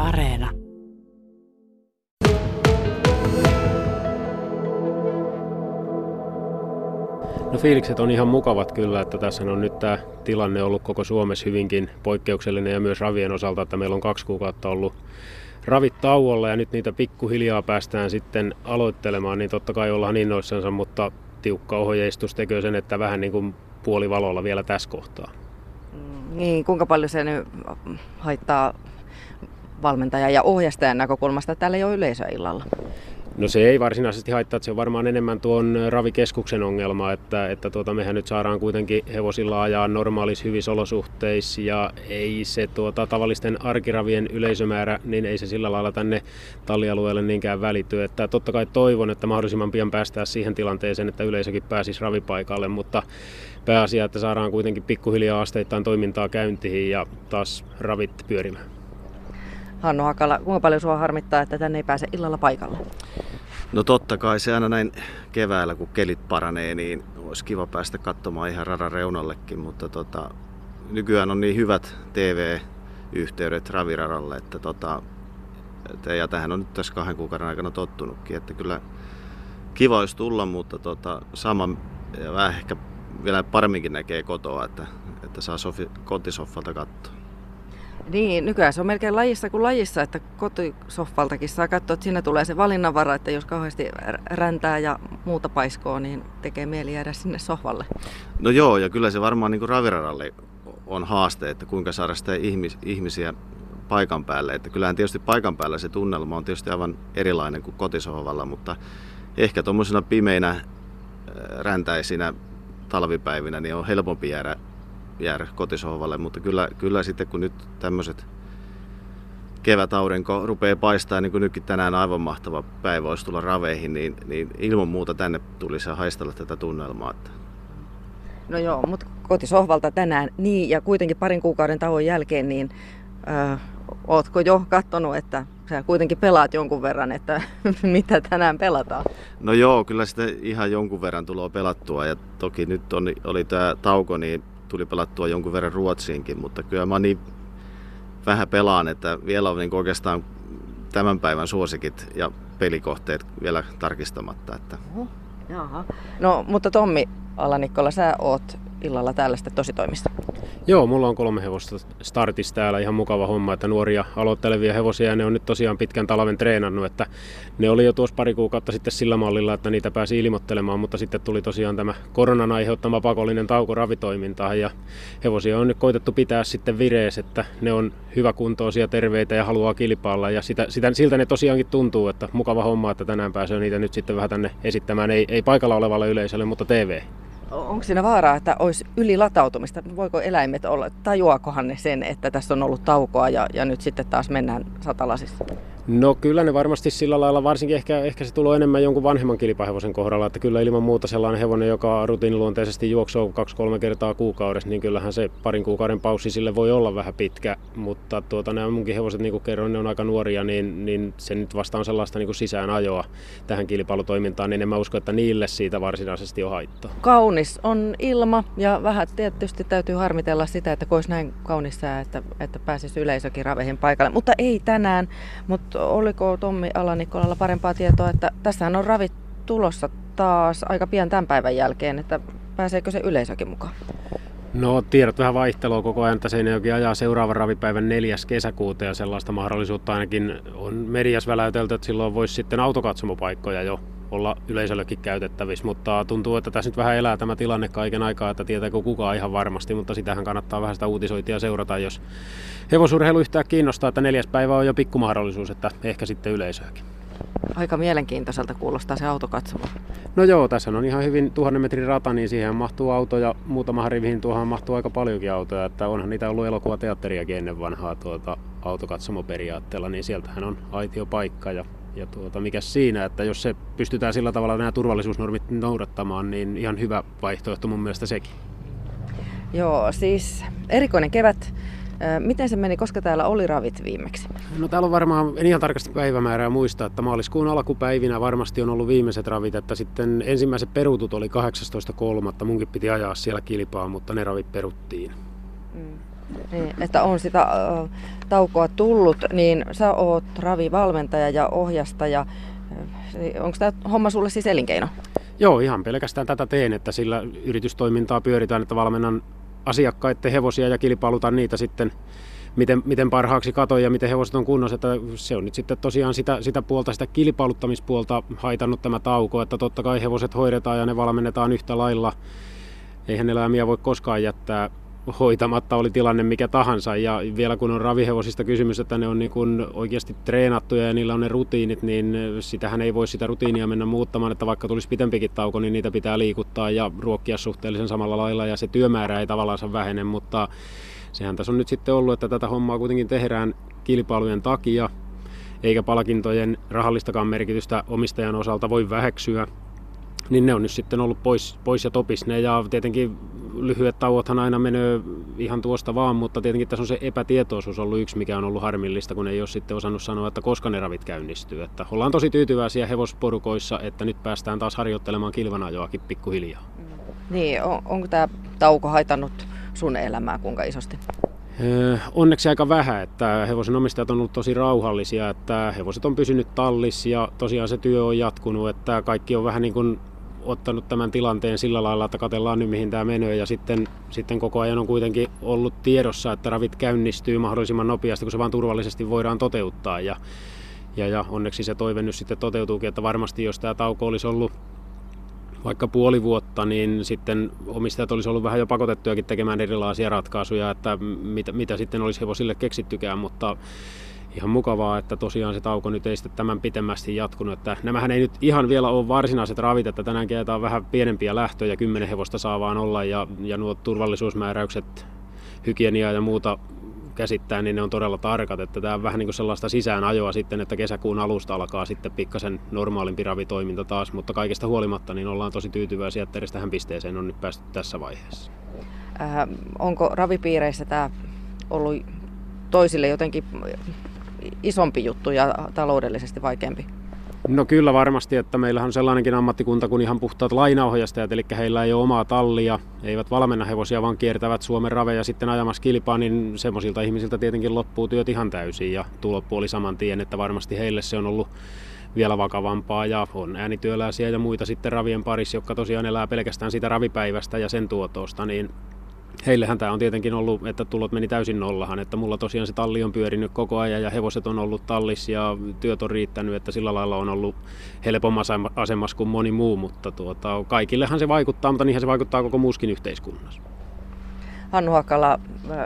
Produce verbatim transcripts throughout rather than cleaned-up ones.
Areena. No fiilikset on ihan mukavat kyllä, että tässä on nyt tämä tilanne ollut koko Suomessa hyvinkin poikkeuksellinen ja myös ravien osalta, että meillä on kaksi kuukautta ollut ravit tauolla ja nyt niitä pikkuhiljaa päästään sitten aloittelemaan, niin totta kai ollaan innoissansa, mutta tiukka ohjeistus tekee sen, että vähän niin kuin puolivalolla vielä tässä kohtaa. Niin, kuinka paljon se nyt haittaa valmentajan ja ohjastajan näkökulmasta, että täällä ei ole yleisöä illalla? No se ei varsinaisesti haittaa, että se on varmaan enemmän tuon ravikeskuksen ongelma, että, että tuota, mehän nyt saadaan kuitenkin hevosilla ajaa normaalissa hyvissä olosuhteissa ja ei se tuota, tavallisten arkiravien yleisömäärä, niin ei se sillä lailla tänne tallialueelle niinkään välity. Että totta kai toivon, että mahdollisimman pian päästään siihen tilanteeseen, että yleisökin pääsisi ravipaikalle, mutta pääasia, että saadaan kuitenkin pikkuhiljaa asteittain toimintaa käyntiin ja taas ravit pyörimään. Hannu Hakala, kuinka paljon sua harmittaa, että tänne ei pääse illalla paikalle? No totta kai se aina näin keväällä, kun kelit paranee, niin olisi kiva päästä katsomaan ihan radan reunallekin, mutta tota, nykyään on niin hyvät T V-yhteydet raviradalle, että tota, että, ja tähän on nyt tässä kahden kuukauden aikana tottunutkin, että kyllä kiva olisi tulla, mutta tota, sama ja vähän ehkä vielä paremminkin näkee kotoa, että, että saa sofi, kotisoffalta katsoa. Niin, nykyään se on melkein lajissa kuin lajissa, että kotisoffaltakin saa katsoa, että siinä tulee se valinnanvara, että jos kauheasti räntää ja muuta paiskoo, niin tekee mieli jäädä sinne sohvalle. No joo, ja kyllä se varmaan niin kuin raviradalle on haaste, että kuinka saada sitä ihmis- ihmisiä paikan päälle. Että kyllähän tietysti paikan päällä se tunnelma on tietysti aivan erilainen kuin kotisohvalla, mutta ehkä tuommoisena pimeinä räntäisinä talvipäivinä niin on helpompi jäädä jäädä kotisohvalle, mutta kyllä, kyllä sitten kun nyt tämmöiset kevätaurinko rupeaa paistaa, niin kuin nytkin tänään aivan mahtava päivä olisi tulla raveihin, niin, niin ilman muuta tänne tulisi haistella tätä tunnelmaa. No joo, mutta kotisohvalta tänään, niin ja kuitenkin parin kuukauden tauon jälkeen, niin ö, ootko jo katsonut, että sä kuitenkin pelaat jonkun verran, että mitä tänään pelataan? No joo, kyllä sitä ihan jonkun verran tulee pelattua ja toki nyt on, oli tämä tauko, niin tuli pelattua jonkun verran Ruotsiinkin, mutta kyllä mä niin vähän pelaan, että vielä on niin oikeastaan tämän päivän suosikit ja pelikohteet vielä tarkistamatta. Että. Oho, jaha. No, mutta Tommi Ala-Nikkola, sä oot illalla täällä sitten tositoimissa. Joo, mulla on kolme hevosta startissa täällä, ihan mukava homma, että nuoria aloittelevia hevosia ja ne on nyt tosiaan pitkän talven treenannut, että ne oli jo tuossa pari kuukautta sitten sillä mallilla, että niitä pääsi ilmoittelemaan, mutta sitten tuli tosiaan tämä koronan aiheuttama pakollinen tauko ravitoimintaan ja hevosia on nyt koitettu pitää sitten vireessä, että ne on hyväkuntoisia, terveitä ja haluaa kilpailla ja sitä, sitä, siltä ne tosiaankin tuntuu, että mukava homma, että tänään pääsee niitä nyt sitten vähän tänne esittämään, ei, ei paikalla olevalle yleisölle, mutta T V. Onko siinä vaaraa, että olisi ylilatautumista? Voiko eläimet olla, tajuakohan ne sen, että tässä on ollut taukoa ja, ja nyt sitten taas mennään satalasissa? No kyllä ne varmasti sillä lailla, varsinkin ehkä, ehkä se tulee enemmän jonkun vanhemman kilpahevosen kohdalla, että kyllä ilman muuta sellainen hevonen, joka rutiiniluonteisesti juoksoo kaksi-kolme kertaa kuukaudessa, niin kyllähän se parin kuukauden paussi sille voi olla vähän pitkä, mutta tuota, nämä munkin hevoset, niin kuin kerroin, ne on aika nuoria, niin, niin se nyt vasta on sellaista niin kuin sisäänajoa tähän kilpailutoimintaan, niin en mä usko, että niille siitä varsinaisesti on haittaa. Kaunis on ilma ja vähän tietysti täytyy harmitella sitä, että kun olisi näin kaunis sää, että, että pääsisi yleisökin raveihin paikalle, mutta ei tänään. Mutta oliko Tommi Ala-Nikkolalla parempaa tietoa, että tässähän on ravit tulossa taas aika pian tämän päivän jälkeen, että pääseekö se yleisökin mukaan? No tiedot vähän vaihtelua koko ajan, että Seinäjoki ajaa seuraavan ravipäivän neljäs kesäkuuta ja sellaista mahdollisuutta ainakin on mediassa väläytelty, että silloin voisi sitten autokatsomopaikkoja jo olla yleisöllekin käytettävissä, mutta tuntuu, että tässä nyt vähän elää tämä tilanne kaiken aikaa, että tietääkö kukaan ihan varmasti, mutta sitähän kannattaa vähän sitä uutisointia seurata, jos hevosurheilu yhtään kiinnostaa, että neljäs päivä on jo pikkumahdollisuus, että ehkä sitten yleisöäkin. Aika mielenkiintoiselta kuulostaa se autokatsomo. No joo, tässä on ihan hyvin tuhannen metrin rata, niin siihen mahtuu auto ja muutama riviin tuohon mahtuu aika paljonkin autoja, että onhan niitä ollut elokuvateatteriakin ennen vanhaa tuota autokatsomoperiaatteella, niin sieltähän on aitiopaikka ja Ja tuota, mikäs siinä, että jos se pystytään sillä tavalla nämä turvallisuusnormit noudattamaan, niin ihan hyvä vaihtoehto mun mielestä sekin. Joo, siis erikoinen kevät. Miten se meni, koska täällä oli ravit viimeksi? No täällä on varmaan, en ihan tarkasti päivämäärää muista, että maaliskuun alkupäivinä varmasti on ollut viimeiset ravit, että sitten ensimmäiset perutut oli kahdeksastoista kolmatta Munkin piti ajaa siellä kilpaa, mutta ne ravit peruttiin. Mm. Niin, että on sitä äh, taukoa tullut, niin sä oot ravivalmentaja ja ohjastaja. Onko tämä homma sulle siis elinkeino? Joo, ihan pelkästään tätä teen, että sillä yritystoimintaa pyöritään, että valmennan asiakkaiden hevosia ja kilpailutan niitä sitten, miten, miten parhaaksi katoin ja miten hevoset on kunnossa. Että se on nyt sitten tosiaan sitä, sitä puolta, sitä kilpailuttamispuolta haitannut tämä tauko, että totta kai hevoset hoidetaan ja ne valmennetaan yhtä lailla. Eihän eläimiä voi koskaan jättää hoitamatta, oli tilanne mikä tahansa, ja vielä kun on ravihevosista kysymys, että ne on niin kuin oikeasti treenattuja ja niillä on ne rutiinit, niin sitähän ei voi sitä rutiinia mennä muuttamaan, että vaikka tulisi pitempikin tauko, niin niitä pitää liikuttaa ja ruokkia suhteellisen samalla lailla ja se työmäärä ei tavallaan vähene, mutta sehän tässä on nyt sitten ollut, että tätä hommaa kuitenkin tehdään kilpailujen takia, eikä palkintojen rahallistakaan merkitystä omistajan osalta voi väheksyä. Niin ne on nyt sitten ollut pois, pois ja topis ne, ja tietenkin lyhyet tauothan aina menee ihan tuosta vaan, mutta tietenkin tässä on se epätietoisuus ollut yksi, mikä on ollut harmillista, kun ei ole sitten osannut sanoa, että koska ne ravit käynnistyy. Että ollaan tosi tyytyväisiä hevosporukoissa, että nyt päästään taas harjoittelemaan kilvanajoakin pikkuhiljaa. Niin, on, onko tämä tauko haitannut sun elämää kuinka isosti? Onneksi aika vähän, että hevosen omistajat on ollut tosi rauhallisia, että hevoset on pysynyt tallissa ja tosiaan se työ on jatkunut, että kaikki on vähän niin kuin ottanut tämän tilanteen sillä lailla, että katsellaan nyt mihin tämä menee ja sitten, sitten koko ajan on kuitenkin ollut tiedossa, että ravit käynnistyy mahdollisimman nopeasti, kun se vaan turvallisesti voidaan toteuttaa ja, ja, ja onneksi se toive nyt sitten toteutuukin, että varmasti jos tämä tauko olisi ollut vaikka puoli vuotta, niin sitten omistajat olisi ollut vähän jo pakotettujakin tekemään erilaisia ratkaisuja, että mitä, mitä sitten olisi hevosille keksittykään, mutta ihan mukavaa, että tosiaan se tauko nyt ei sitten tämän pitemmästi jatkunut. Että nämähän ei nyt ihan vielä ole varsinaiset ravit, että tänään kerätään vähän pienempiä lähtöjä, kymmenen hevosta saa vaan olla ja, ja nuo turvallisuusmääräykset, hygieniaa ja muuta käsittää, niin ne on todella tarkat, että tämä on vähän niin kuin sellaista sisäänajoa sitten, että kesäkuun alusta alkaa sitten pikkasen normaalimpi ravitoiminta taas, mutta kaikesta huolimatta niin ollaan tosi tyytyväisiä, että edes tähän pisteeseen on nyt päästy tässä vaiheessa. Äh, onko ravipiireissä tämä ollut toisille jotenkin isompi juttu ja taloudellisesti vaikeampi? No kyllä varmasti, että meillähän on sellainenkin ammattikunta kuin ihan puhtaat lainaohjastajat, eli heillä ei ole omaa tallia, eivät valmenna hevosia, vaan kiertävät Suomen raveja sitten ajamassa kilpaa, niin semmoisilta ihmisiltä tietenkin loppuu työt ihan täysin ja tuloppuoli saman tien, että varmasti heille se on ollut vielä vakavampaa ja on äänityöläisiä ja muita sitten ravien parissa, jotka tosiaan elää pelkästään siitä ravipäivästä ja sen tuotosta, niin heillehän tämä on tietenkin ollut, että tulot meni täysin nollahan, että mulla tosiaan se talli on pyörinyt koko ajan ja hevoset on ollut tallissa ja työt on riittänyt, että sillä lailla on ollut helpommassa asemassa kuin moni muu, mutta tuota, kaikillehan se vaikuttaa, mutta niinhän se vaikuttaa koko muuskin yhteiskunnassa. Hannu Hakala,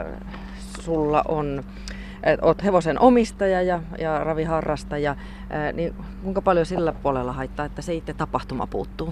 sulla on, oot hevosen omistaja ja, ja raviharrastaja, niin kuinka paljon sillä puolella haittaa, että se itse tapahtuma puuttuu?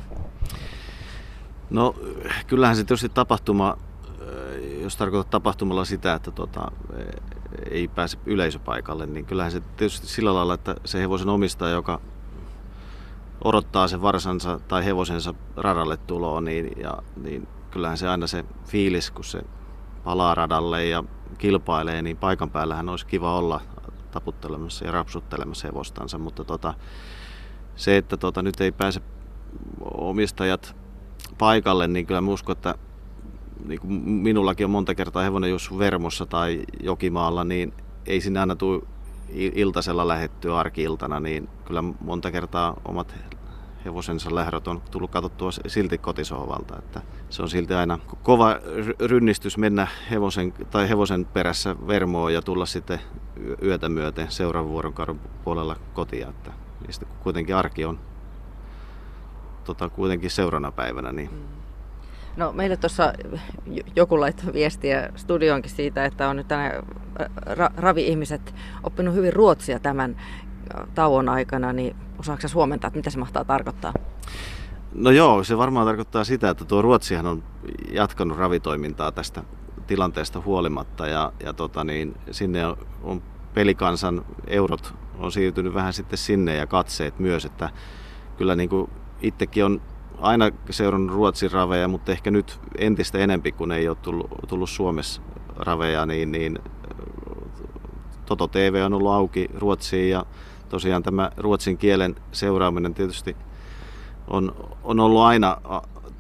No kyllähän se tietysti tapahtuma, jos tarkoitat tapahtumalla sitä, että tota, ei pääse yleisöpaikalle, niin kyllähän se tietysti sillä lailla, että se hevosen omistaja, joka odottaa sen varsansa tai hevosensa radalle tuloon, niin, ja, niin kyllähän se aina se fiilis, kun se palaa radalle ja kilpailee, niin paikan päällähän olisi kiva olla taputtelemassa ja rapsuttelemassa hevostansa, mutta tota, se, että tota, nyt ei pääse omistajat paikalle, niin kyllä mä uskon, että niin kuin minullakin on monta kertaa hevonen jos Vermossa tai Jokimaalla, niin ei sinne aina tule iltasella lähettyä arki-iltana, niin kyllä monta kertaa omat hevosensa lähdöt on tullut katsottua silti kotisohvalta, että se on silti aina kova rynnistys mennä hevosen, tai hevosen perässä Vermoon ja tulla sitten yötä myöten seuraavan vuorokauden puolella kotiin, että sitten kuitenkin arki on tota, kuitenkin seuraavana päivänä, niin No meille tuossa joku laittoi viestiä studioonkin siitä, että on nyt tänne ra- ravi-ihmiset oppinut hyvin ruotsia tämän tauon aikana, niin osaatko sä suomentaa, että mitä se mahtaa tarkoittaa? No joo, se varmaan tarkoittaa sitä, että tuo Ruotsihan on jatkanut ravitoimintaa tästä tilanteesta huolimatta ja, ja tota niin, sinne on, on pelikansan eurot on siirtynyt vähän sitten sinne ja katseet myös, että kyllä niin kuin itsekin on aina seurannut Ruotsin raveja, mutta ehkä nyt entistä enempi, kun ei ole tullut, tullut Suomessa raveja, niin, niin Toto T V on ollut auki Ruotsiin ja tosiaan tämä ruotsin kielen seuraaminen tietysti on, on ollut aina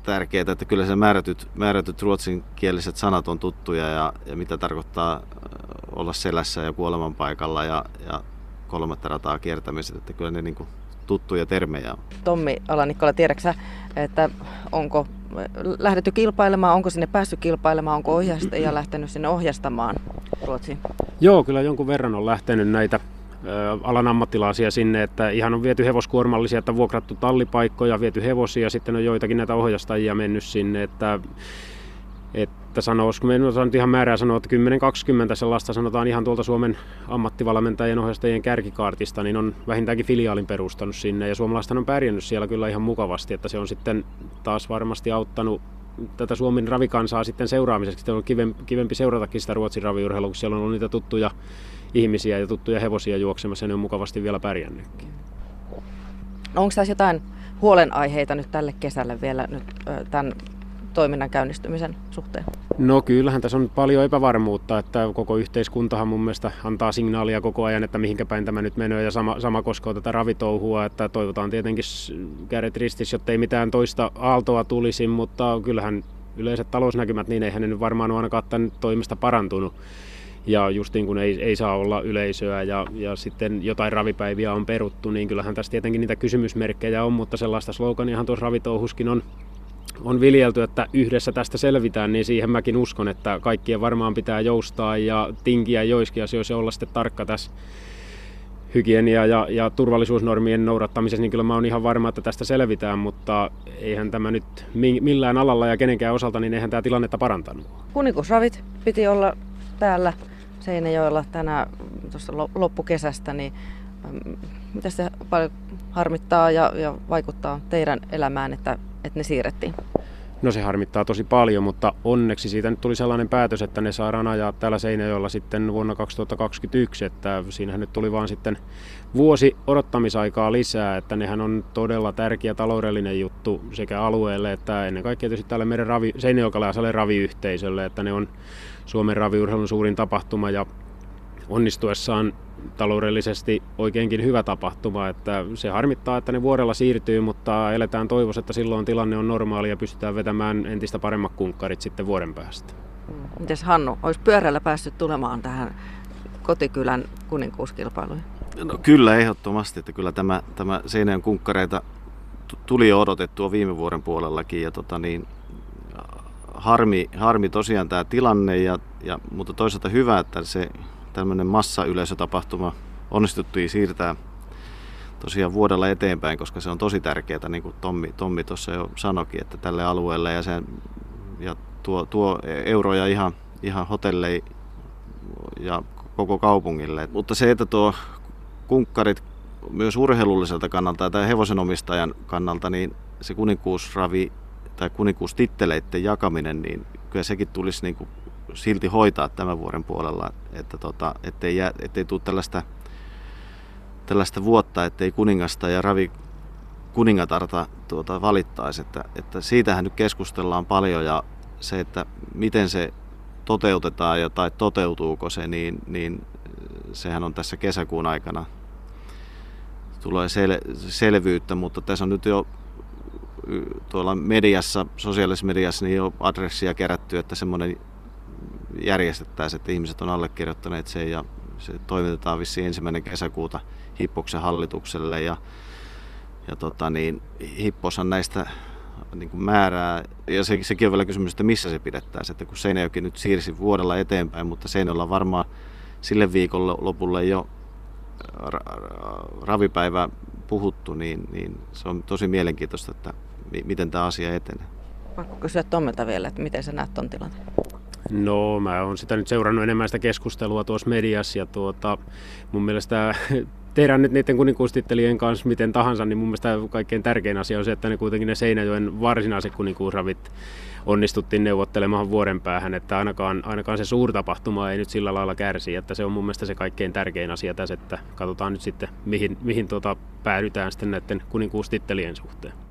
tärkeää, että kyllä se määrätyt, määrätyt ruotsinkieliset sanat on tuttuja ja, ja mitä tarkoittaa olla selässä ja kuoleman paikalla ja, ja kolmatta rataa kiertämiset, että kyllä ne niin kuin tuttuja termejä on. Tommi Ala-Nikkola, tiedätkö että onko lähdetty kilpailemaan, onko sinne päässyt kilpailemaan, onko ohjastaja lähtenyt sinne ohjastamaan Ruotsiin? Joo, kyllä jonkun verran on lähtenyt näitä alan ammattilaisia sinne, että ihan on viety hevoskuormallisia, että vuokrattu tallipaikkoja, viety hevosia, sitten on joitakin näitä ohjastajia mennyt sinne, että, että sanoisiko, me en osaa nyt ihan määrää sanoa, että kymmenen kaksikymmentä sellaista sanotaan ihan tuolta Suomen ammattivalmentajien ohjastajien kärkikaartista, niin on vähintäänkin filiaalin perustanut sinne ja suomalaisethan on pärjännyt siellä kyllä ihan mukavasti, että se on sitten taas varmasti auttanut tätä Suomen ravikansaa sitten seuraamiseksi. Sitten on kivempi, kivempi seuratakin sitä Ruotsin raviurheilua, kun siellä on ollut niitä tuttuja ihmisiä ja tuttuja hevosia juoksemassa ja ne on mukavasti vielä pärjännytkin. Onko tässä jotain huolenaiheita nyt tälle kesälle vielä nyt tämän toiminnan käynnistymisen suhteen? No kyllähän tässä on paljon epävarmuutta, että koko yhteiskuntahan mun mielestä antaa signaalia koko ajan, että mihinkä päin tämä nyt menee ja sama, sama koskee tätä ravitouhua, että toivotaan tietenkin kädet ristissä, jotta ei mitään toista aaltoa tulisi, mutta kyllähän yleiset talousnäkymät, niin eihän ne nyt varmaan ole ainakaan tämän toimesta parantunut. Ja just niin kuin ei, ei saa olla yleisöä ja, ja sitten jotain ravipäiviä on peruttu, niin kyllähän tässä tietenkin niitä kysymysmerkkejä on, mutta sellaista sloganiahan tuossa ravitouhuskin on, on viljelty, että yhdessä tästä selvitään, niin siihen mäkin uskon, että kaikkien varmaan pitää joustaa ja tinkiä joiskin asioissa ja olla sitten tarkka tässä hygienia- ja, ja turvallisuusnormien noudattamisessa, niin kyllä mä oon ihan varma, että tästä selvitään, mutta eihän tämä nyt millään alalla ja kenenkään osalta, niin eihän tämä tilannetta parantanut. Kuninkuusravit piti olla täällä Seinäjoella tänä tuossa loppukesästä, niin mitä se paljon harmittaa ja, ja vaikuttaa teidän elämään, että, että ne siirrettiin? No se harmittaa tosi paljon, mutta onneksi siitä nyt tuli sellainen päätös, että ne saadaan ajaa täällä Seinäjoella sitten vuonna kaksituhattakaksikymmentäyksi, että siinähän nyt tuli vaan sitten vuosi odottamisaikaa lisää, että nehän on todella tärkeä taloudellinen juttu sekä alueelle että ennen kaikkea tietysti tälle meidän ravi, seinäjokelaisalle raviyhteisölle, että ne on Suomen raviurheilun suurin tapahtuma ja onnistuessaan taloudellisesti oikeinkin hyvä tapahtuma, että se harmittaa, että ne vuodella siirtyy, mutta eletään toivossa, että silloin tilanne on normaali ja pystytään vetämään entistä paremmat kunkkarit sitten vuoden päästä. Mites Hannu, olisi pyörällä päässyt tulemaan tähän kotikylän kuninkuuskilpailuihin? No, kyllä ehdottomasti, että kyllä tämä, tämä Seinäjoen kunkkareita tuli jo odotettua viime vuoden puolellakin ja tota niin, harmi, harmi tosiaan tämä tilanne, ja, ja, mutta toisaalta hyvä, että se tämmöinen massayleisötapahtuma onnistuttiin siirtää tosiaan vuodella eteenpäin, koska se on tosi tärkeää, niin kuin Tommi, Tommi tuossa jo sanoikin, että tälle alueelle ja, sen, ja tuo, tuo euroja ihan, ihan hotelleihin ja koko kaupungille. Mutta se, että tuo kunkkarit myös urheilulliselta kannalta tai hevosenomistajan kannalta, niin se kuninkuusravi tai kuninkuustitteleiden jakaminen, niin kyllä sekin tulisi niin kuin silti hoitaa tämän vuoden puolella, että tota, ettei, jää, ettei tule tällaista, tällaista vuotta, ettei kuningasta ja ravi kuningatarta tuota, valittaisi. Että, että siitähän nyt keskustellaan paljon ja se, että miten se toteutetaan ja, tai toteutuuko se, niin, niin sehän on tässä kesäkuun aikana tulee sel, selvyyttä, mutta tässä on nyt jo tuolla mediassa, sosiaalisessa mediassa niin jo adressia kerätty, että semmoinen järjestettäisiin, että ihmiset on allekirjoittaneet sen ja se toimitetaan vissiin ensimmäinen kesäkuuta Hippoksen hallitukselle ja, ja tota niin, Hipposhan näistä niin kuin määrää, ja se, sekin on vielä kysymys, että missä se pidettäisiin, että kun Seinäjoki nyt siirsi vuodella eteenpäin, mutta Seinäjoella on varmaan sille viikon lopulle jo ravipäivä puhuttu, niin, niin se on tosi mielenkiintoista, että miten tämä asia etenee. Pakko kysyä Tommilta vielä, että miten sä näet ton tilanteen? No mä oon sitä nyt seurannut enemmän sitä keskustelua tuossa mediassa ja tuota, mun mielestä tehdään nyt niiden kuninkuustittelien kanssa miten tahansa, niin mun mielestä kaikkein tärkein asia on se, että ne kuitenkin ne Seinäjoen varsinaiset kuninkuusravit onnistuttiin neuvottelemaan vuoden päähän, että ainakaan, ainakaan se suurtapahtuma ei nyt sillä lailla kärsi, että se on mun mielestä se kaikkein tärkein asia tässä, että katsotaan nyt sitten mihin, mihin tuota päädytään sitten näiden kuninkuustittelien suhteen.